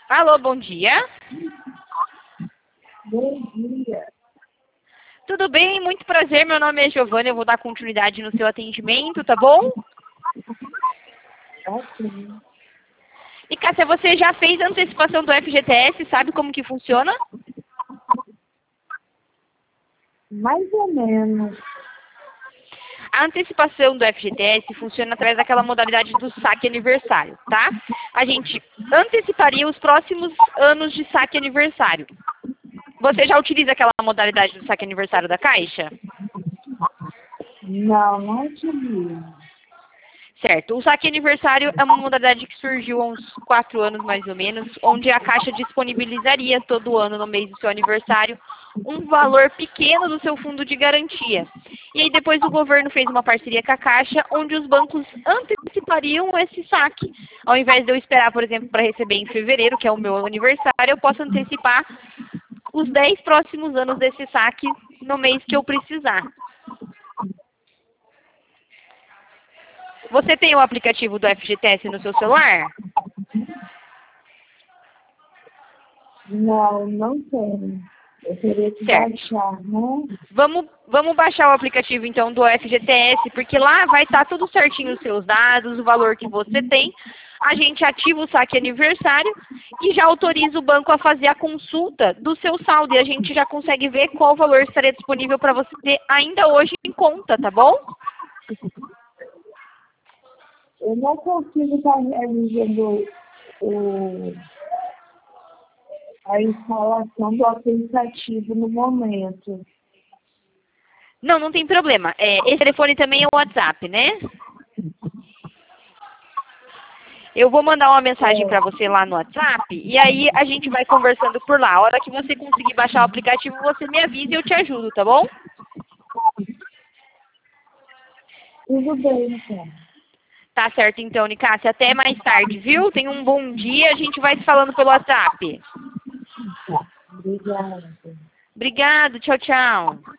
Alô, bom dia. Bom dia. Tudo bem? Muito prazer. Meu nome é Giovana. Eu vou dar continuidade no seu atendimento, tá bom? Ok. E Cássia, você já fez a antecipação do FGTS? Sabe como que funciona? Mais ou menos. A antecipação do FGTS funciona através daquela modalidade do saque aniversário, tá? A gente anteciparia os próximos anos de saque aniversário. Você já utiliza aquela modalidade do saque aniversário da Caixa? Não utilizo. Certo. O saque aniversário é uma modalidade que surgiu há uns 4 anos, mais ou menos, onde a Caixa disponibilizaria todo ano, no mês do seu aniversário, um valor pequeno do seu fundo de garantia. E aí depois o governo fez uma parceria com a Caixa, onde os bancos antecipariam esse saque. Ao invés de eu esperar, por exemplo, para receber em fevereiro, que é o meu aniversário, eu posso antecipar os 10 próximos anos desse saque no mês que eu precisar. Você tem o aplicativo do FGTS no seu celular? Não tenho. Eu teria que Certo. baixar, né? Vamos baixar o aplicativo então do FGTS, porque lá vai estar tudo certinho os seus dados, o valor que você tem. A gente ativa o saque aniversário e já autoriza o banco a fazer a consulta do seu saldo. E a gente já consegue ver qual valor estaria disponível para você ter ainda hoje em conta, tá bom? Eu não consigo estar realizando a instalação do aplicativo no momento. Não tem problema. Esse telefone também é o WhatsApp, né? Eu vou mandar uma mensagem para você lá no WhatsApp e aí a gente vai conversando por lá. A hora que você conseguir baixar o aplicativo, você me avisa e eu te ajudo, tá bom? Tudo bem, então. Tá certo então, Nicássia. Até mais tarde, viu? Tenha um bom dia. A gente vai se falando pelo WhatsApp. Obrigada. Obrigado. Tchau, tchau.